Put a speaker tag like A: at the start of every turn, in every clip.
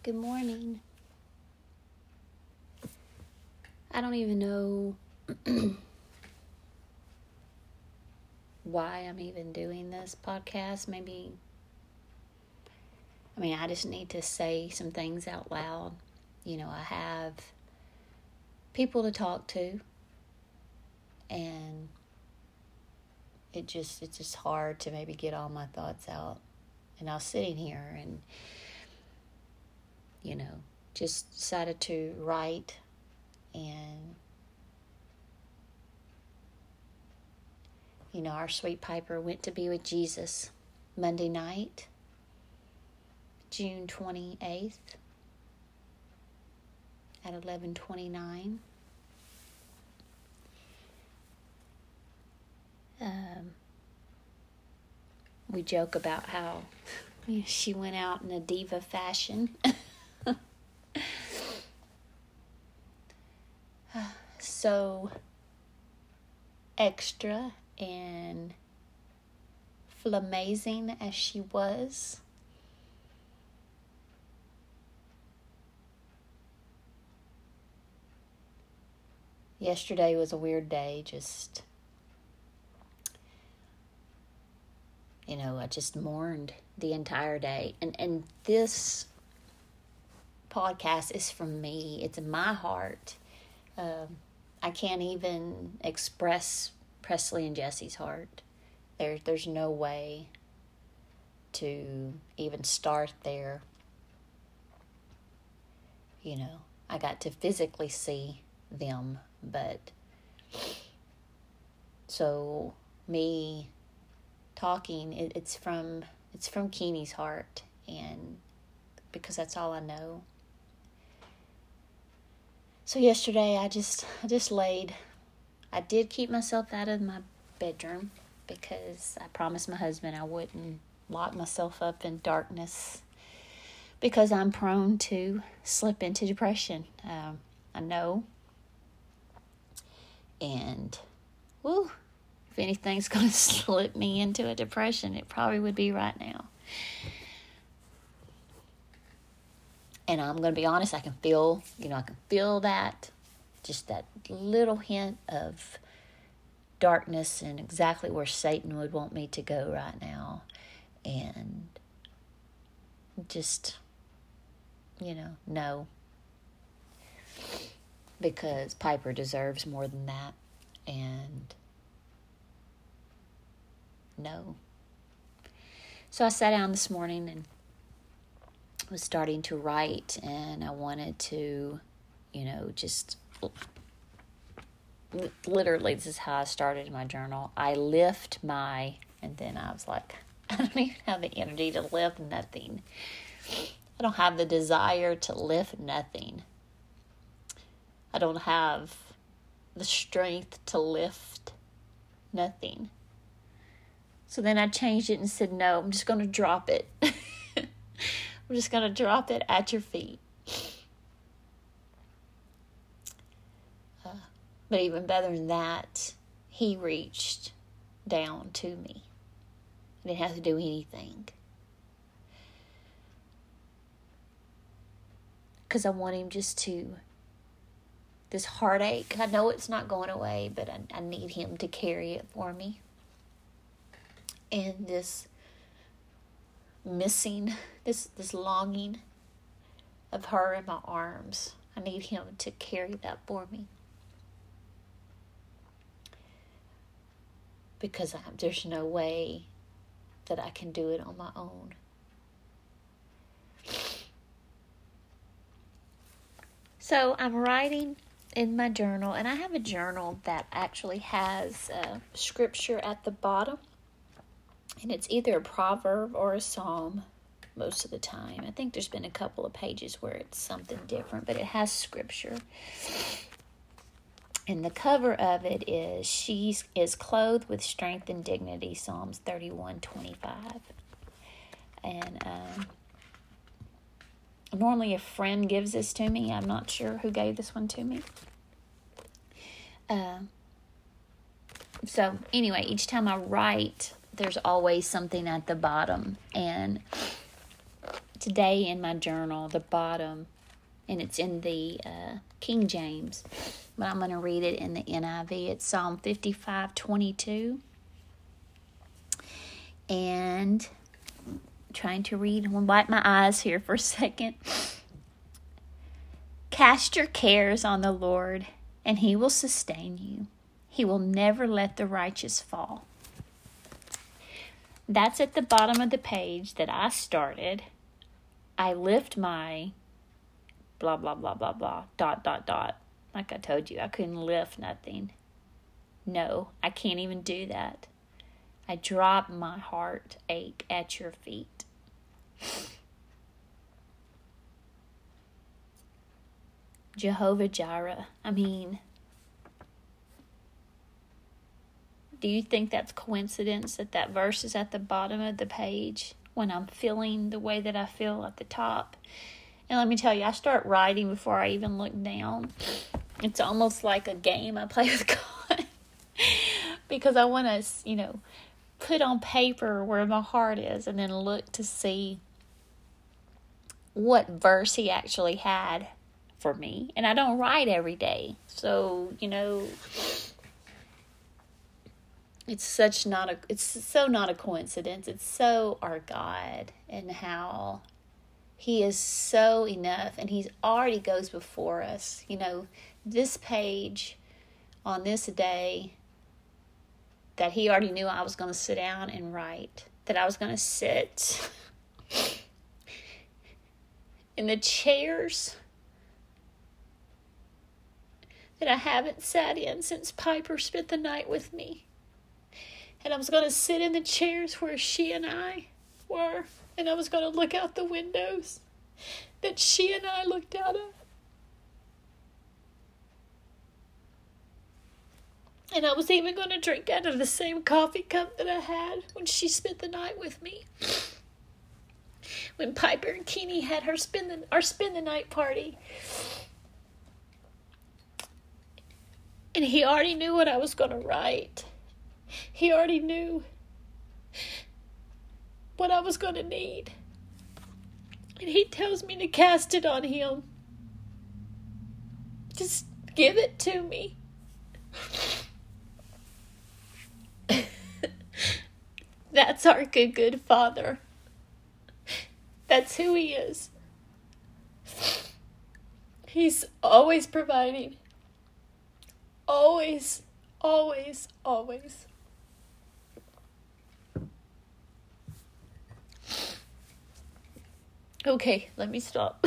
A: Good morning. I don't even know why I'm even doing this podcast. I just need to say some things out loud. I have people to talk to, and it's just hard to maybe get all my thoughts out. And I was sitting here and, just decided to write, and, our sweet Piper went to be with Jesus Monday night, June 28th at 11:29. We joke about how she went out in a diva fashion. So extra and flamazing as she was, yesterday was a weird day. I just mourned the entire day. And this podcast is from me. It's in my heart. I can't even express Presley and Jesse's heart. There's no way to even start there. I got to physically see them, but so me talking, it's from Keeney's heart, and because that's all I know. So yesterday I just laid. I did keep myself out of my bedroom because I promised my husband I wouldn't lock myself up in darkness, because I'm prone to slip into depression. I know. And, if anything's going to slip me into a depression, it probably would be right now. And I'm going to be honest, I can feel that, just that little hint of darkness and exactly where Satan would want me to go right now. And just, no. Because Piper deserves more than that. And no. So I sat down this morning and was starting to write, and I wanted to, just literally, this is how I started my journal. I lift and then I was like, I don't even have the energy to lift nothing. I don't have the desire to lift nothing. I don't have the strength to lift nothing. So then I changed it and said, no, I'm just going to drop it. I'm just going to drop it at your feet. But even better than that, he reached down to me. I didn't have to do anything. Because I want him this heartache, I know it's not going away, but I need him to carry it for me. And this missing, this longing of her in my arms, I need him to carry that for me. Because there's no way that I can do it on my own. So I'm writing in my journal, and I have a journal that actually has scripture at the bottom, and it's either a proverb or a psalm most of the time. I think there's been a couple of pages where it's something different, but it has scripture. And the cover of it is, she is clothed with strength and dignity, Psalms 31:25. And normally a friend gives this to me. I'm not sure who gave this one to me. So anyway, each time I write, there's always something at the bottom. And today in my journal, the bottom, and it's in the King James, but I'm going to read it in the NIV. It's Psalm 55:22. And I'm trying to read. I'm going to wipe my eyes here for a second. Cast your cares on the Lord, and He will sustain you. He will never let the righteous fall. That's at the bottom of the page that I started. I lift my blah, blah, blah, blah, blah, ... Like I told you, I couldn't lift nothing. No, I can't even do that. I drop my heartache at your feet. Jehovah Jireh. I mean, do you think that's coincidence that that verse is at the bottom of the page when I'm feeling the way that I feel at the top? And let me tell you, I start writing before I even look down. It's almost like a game I play with God. Because I want to, put on paper where my heart is and then look to see what verse He actually had for me. And I don't write every day. So, it's so not a coincidence. It's so our God and how He is so enough, and He already goes before us. This page on this day that He already knew I was going to sit down and write, that I was going to sit in the chairs that I haven't sat in since Piper spent the night with me. And I was going to sit in the chairs where she and I were, and I was going to look out the windows that she and I looked out of. And I was even going to drink out of the same coffee cup that I had when she spent the night with me. When Piper and Keeney had our spend the night party. And He already knew what I was going to write. He already knew what I was going to need. And He tells me to cast it on Him. Just give it to me. That's our good Father. That's who He is. He's always providing. Always, always, always. Okay, let me stop.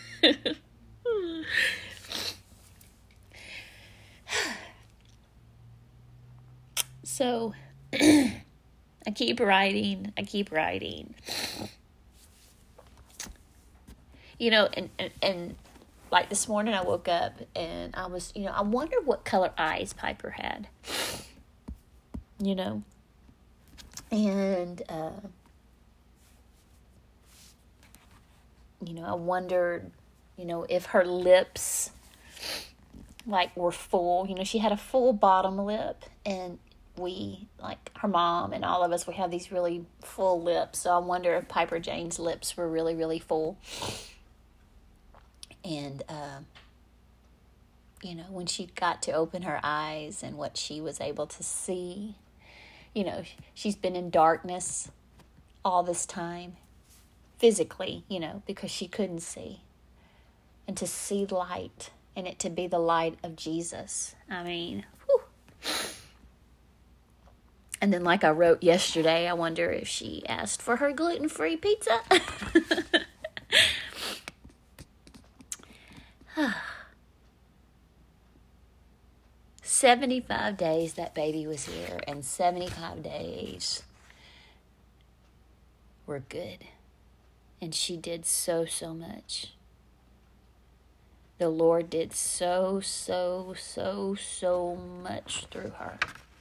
A: So, I keep writing. And like this morning I woke up and I was, I wonder what color eyes Piper had. And, I wondered, if her lips, were full. She had a full bottom lip, and we, her mom and all of us, we have these really full lips. So I wonder if Piper Jane's lips were really, really full. And, when she got to open her eyes and what she was able to see, she's been in darkness all this time, physically, because she couldn't see. And to see light, and it to be the light of Jesus. I mean, whew. And then like I wrote yesterday, I wonder if she asked for her gluten-free pizza. 75 days that baby was here, and 75 days were good. And she did so much. The Lord did so much through her.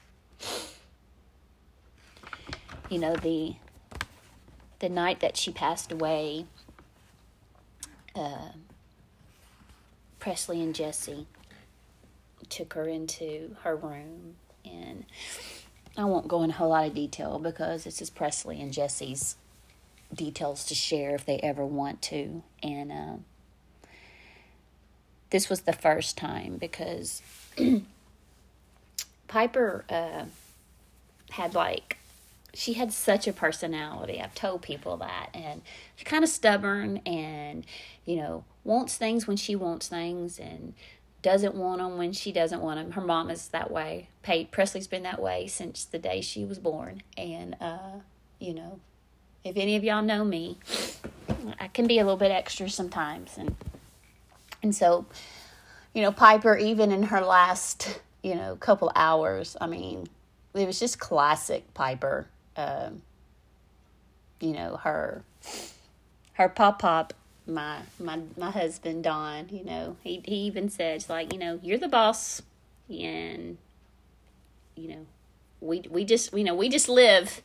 A: The night that she passed away, Presley and Jesse took her into her room, and I won't go in a whole lot of detail because this is Presley and Jesse's details to share if they ever want to. And this was the first time because Piper she had such a personality. I've told people that. And she's kind of stubborn and, wants things when she wants things and doesn't want them when she doesn't want them. Her mom is that way. Presley's been that way since the day she was born. And, if any of y'all know me, I can be a little bit extra sometimes. And so, Piper, even in her last, couple hours, it was just classic Piper. Her pop, my husband, Don, he even says, like, you're the boss, and, we just live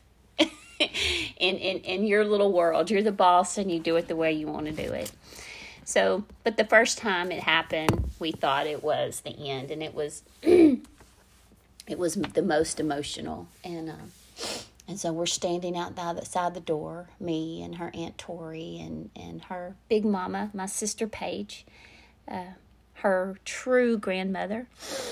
A: in your little world. You're the boss, and you do it the way you want to do it. So, but the first time it happened, we thought it was the end, and it was it was the most emotional. And so we're standing outside the door, me and her Aunt Tori and her big mama, my sister Paige, her true grandmother.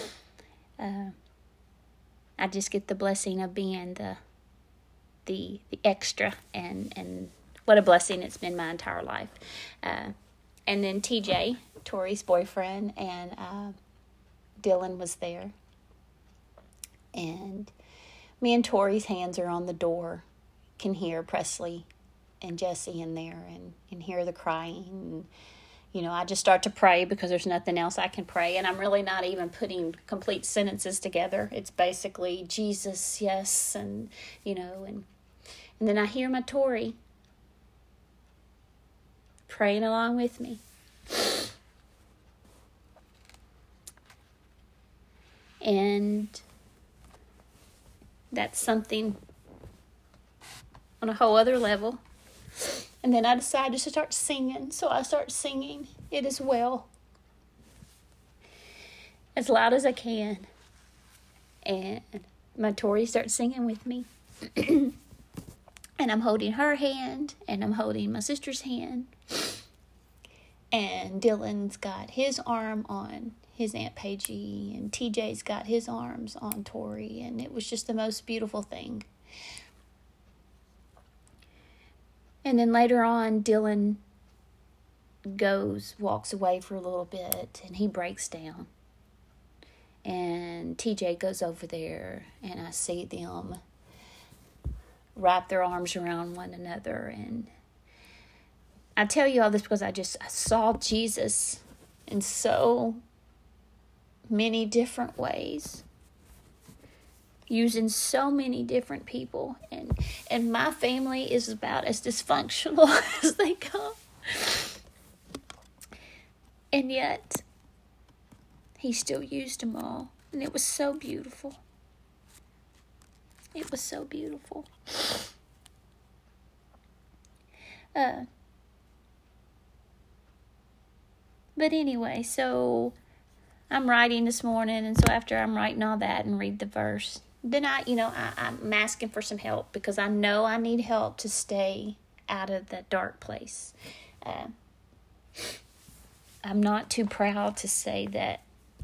A: I just get the blessing of being the extra, and what a blessing it's been my entire life. And then TJ, Tori's boyfriend, and Dylan was there. And me and Tori's hands are on the door. Can hear Presley and Jesse in there and hear the crying. And, I just start to pray because there's nothing else I can pray. And I'm really not even putting complete sentences together. It's basically Jesus, yes, and then I hear my Tori praying along with me. And that's something on a whole other level. And then I decided to start singing. So I start singing it as well, as loud as I can. And my Tori starts singing with me. And I'm holding her hand, and I'm holding my sister's hand. And Dylan's got his arm on his Aunt Paigey, and TJ's got his arms on Tori, and it was just the most beautiful thing. And then later on, Dylan walks away for a little bit, and he breaks down. And TJ goes over there, and I see them wrap their arms around one another. And I tell you all this because I saw Jesus in so many different ways, using so many different people, and my family is about as dysfunctional as they come, and yet he still used them all, and it was so beautiful. It was so beautiful. But anyway, so I'm writing this morning, and so after I'm writing all that and read the verse, then I'm asking for some help because I know I need help to stay out of that dark place. I'm not too proud to say that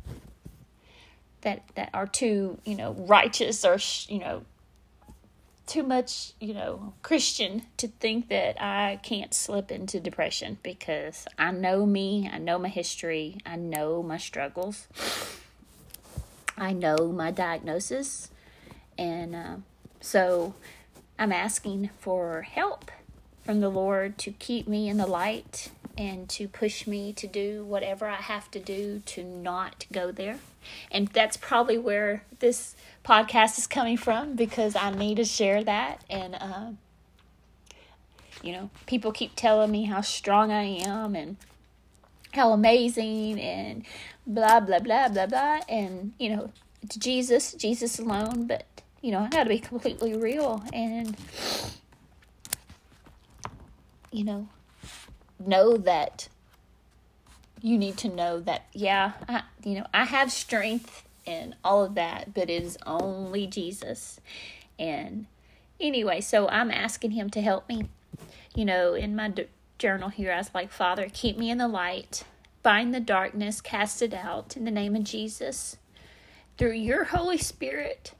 A: are too, righteous or, too much, Christian to think that I can't slip into depression, because I know me, I know my history, I know my struggles, I know my diagnosis, and so I'm asking for help from the Lord to keep me in the light and to push me to do whatever I have to do to not go there. And that's probably where this podcast is coming from, because I need to share that. And, people keep telling me how strong I am and how amazing and blah, blah, blah, blah, blah. And, it's Jesus alone. But, I got to be completely real and, know that you need to know that, I have strength and all of that, but it is only Jesus. And anyway, so I'm asking him to help me. in my journal here, I was like, Father, keep me in the light. Bind the darkness, cast it out in the name of Jesus. Through your Holy Spirit,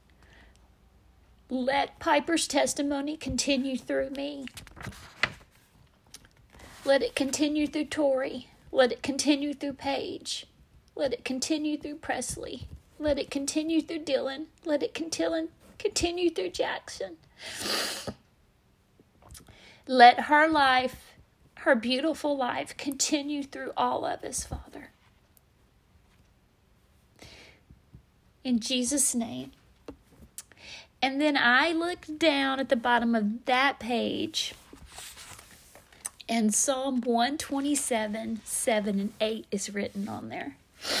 A: let Piper's testimony continue through me. Let it continue through Tori. Let it continue through Paige. Let it continue through Presley. Let it continue through Dylan. Let it continue through Jackson. Let her life, her beautiful life, continue through all of us, Father. In Jesus' name. And then I looked down at the bottom of that page, and Psalm 127, 7 and 8 is written on there.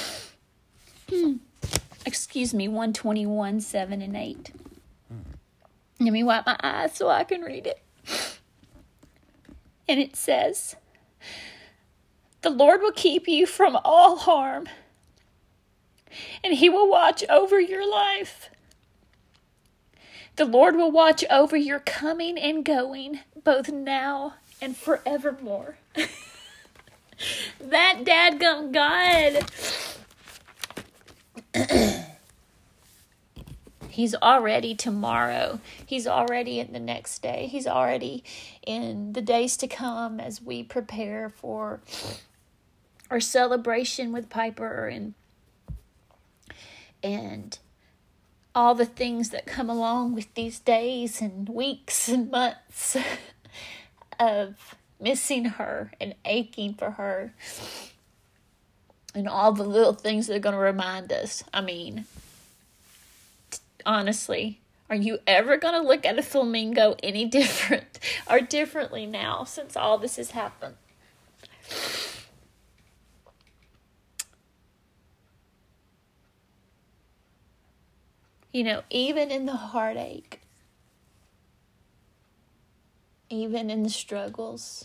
A: 121, 7 and 8. Let me wipe my eyes so I can read it. And it says, the Lord will keep you from all harm, and he will watch over your life. The Lord will watch over your coming and going, both now and forevermore. That dadgum God. He's already tomorrow. He's already in the next day. He's already in the days to come as we prepare for our celebration with Piper and all the things that come along with these days and weeks and months of missing her and aching for her, and all the little things that are going to remind us. I mean, honestly, are you ever going to look at a flamingo any different or differently now since all this has happened? Even in the heartache, even in the struggles,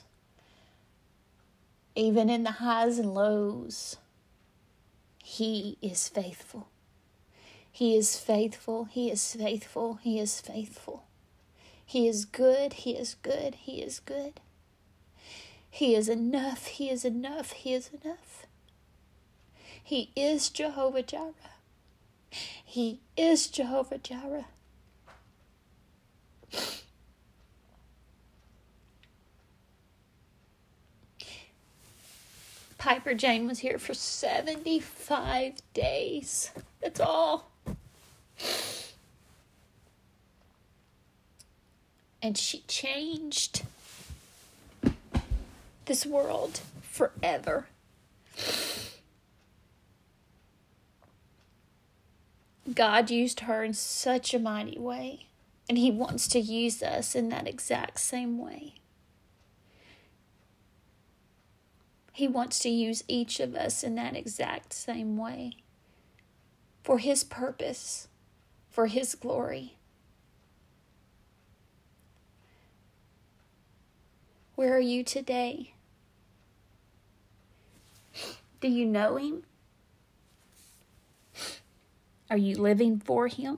A: even in the highs and lows, he is faithful. He is faithful. He is faithful. He is faithful. He is good. He is good. He is good. He is enough. He is enough. He is enough. He is Jehovah Jireh. He is Jehovah Jireh. Piper Jane was here for 75 days. That's all. And she changed this world forever. God used her in such a mighty way, and he wants to use us in that exact same way. He wants to use each of us in that exact same way for his purpose, for his glory. Where are you today? Do you know him? Are you living for him?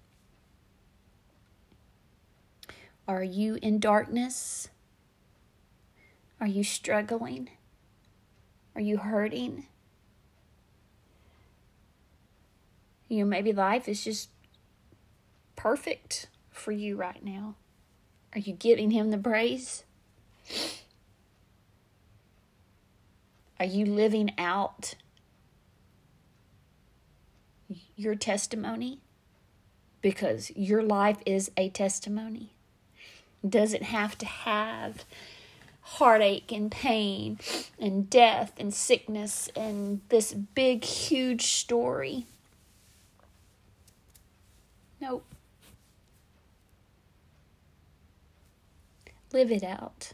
A: Are you in darkness? Are you struggling? Are you hurting? Maybe life is just perfect for you right now. Are you giving him the praise? Are you living out your testimony? Because your life is a testimony. It doesn't have to have heartache and pain and death and sickness and this big, huge story. Nope. Live it out.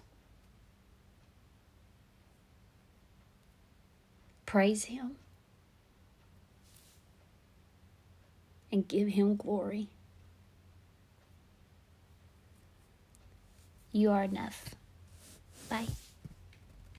A: Praise him. And give him glory. You are enough. Bye.